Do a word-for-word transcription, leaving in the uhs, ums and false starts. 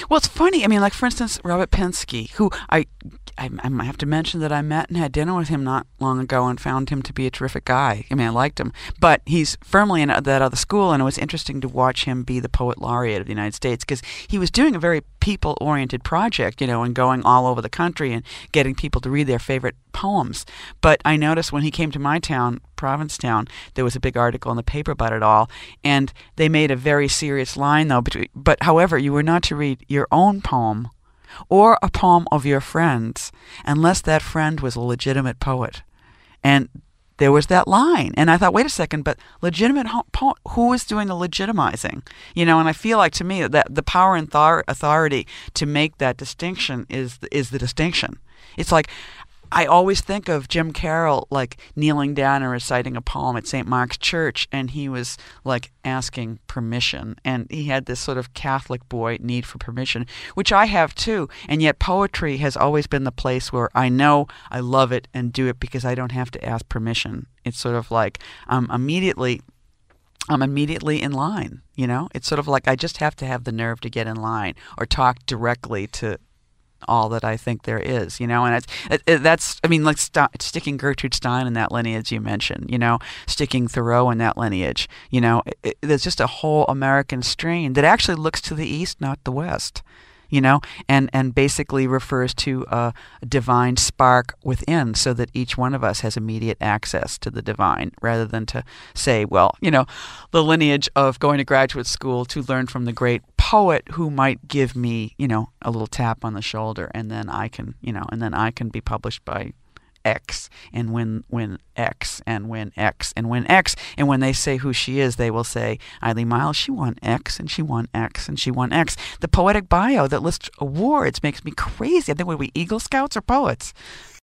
Well, it's funny. I mean, like for instance, Robert Pinsky, who I, I, I have to mention that I met and had dinner with him not long ago and found him to be a terrific guy. I mean, I liked him, but he's firmly in that other school, and it was interesting to watch him be the poet laureate of the United States because he was doing a very people-oriented project, you know, and going all over the country and getting people to read their favorite poems. But I noticed when he came to my town, Provincetown, there was a big article in the paper about it all, and they made a very serious line, though. But, but however, you were not to read your own poem or a poem of your friends unless that friend was a legitimate poet. And there was that line, and I thought, wait a second, but legitimate po- who is doing the legitimizing? You know, and I feel like to me that the power and thar- authority to make that distinction is is the distinction. It's like I always think of Jim Carroll like kneeling down and reciting a poem at Saint Mark's Church, and he was like asking permission, and he had this sort of Catholic boy need for permission, which I have too. And yet poetry has always been the place where I know I love it and do it because I don't have to ask permission. It's sort of like I'm immediately I'm immediately in line, you know? It's sort of like I just have to have the nerve to get in line or talk directly to all that I think there is, you know, and it's it, it, that's I mean, like st- sticking Gertrude Stein in that lineage you mentioned, you know, sticking Thoreau in that lineage, you know, it, it, there's just a whole American strain that actually looks to the east, not the west, you know, and and basically refers to a divine spark within, so that each one of us has immediate access to the divine, rather than to say, well, you know, the lineage of going to graduate school to learn from the great poet who might give me, you know, a little tap on the shoulder, and then I can, you know, and then I can be published by X and win win X and win X and win X. And when they say who she is, they will say, Eileen Myles, she won X and she won X and she won X. The poetic bio that lists awards makes me crazy. I think, were we Eagle Scouts or poets?